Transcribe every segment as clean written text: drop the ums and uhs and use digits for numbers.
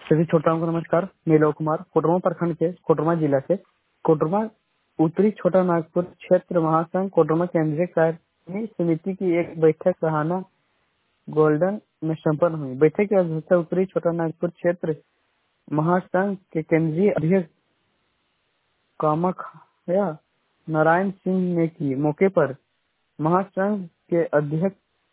सभी श्रोताओं को नमस्कार। मैं लोक कुमार कोडरमा प्रखंड के कोडरमा जिला से कोडरमा उत्तरी छोटा नागपुर क्षेत्र महासंघ कोडरमा केंद्रीय कार्य समिति की एक बैठक सहाना गोल्डन में संपन्न हुई। बैठक की अध्यक्षता उत्तरी छोटा नागपुर क्षेत्र महासंघ के केंद्रीय अध्यक्ष कामख्या नारायण सिंह ने की। मौके पर महासंघ के अध्यक्ष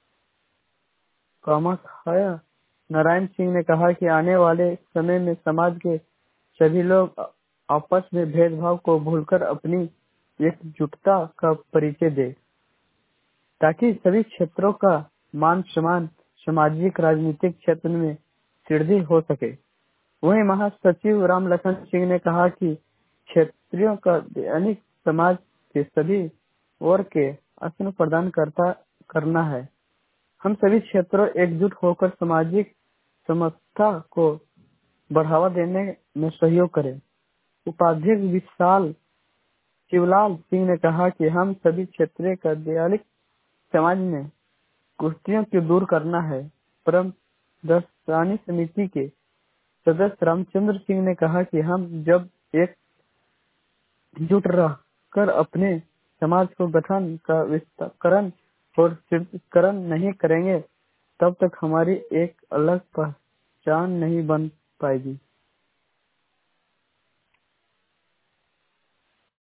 कामख्या नारायण सिंह ने कहा कि आने वाले समय में समाज के सभी लोग आपस में भेदभाव को भूलकर अपनी एकजुटता का परिचय दे, ताकि सभी क्षेत्रों का मान सम्मान सामाजिक राजनीतिक क्षेत्र में वृद्धि हो सके। वहीं महासचिव राम लखन सिंह ने कहा कि क्षेत्रियों का दैनिक समाज के सभी वर्ग के आसन प्रदान करना है। हम सभी क्षेत्रों एकजुट होकर सामाजिक समता को बढ़ावा देने में सहयोग करें। उपाध्यक्ष विशाल शिवलाल सिंह ने कहा कि हम सभी क्षेत्रीय का दैनिक समाज में कुर्सियों को दूर करना है। परम दर्शनी समिति के सदस्य रामचंद्र सिंह ने कहा कि हम जब एकजुट रहकर अपने समाज को गठन का विस्तारीकरण और सुदृढ़ीकरण नहीं करेंगे, तब तक हमारी एक अलग पहचान नहीं बन पाएगी।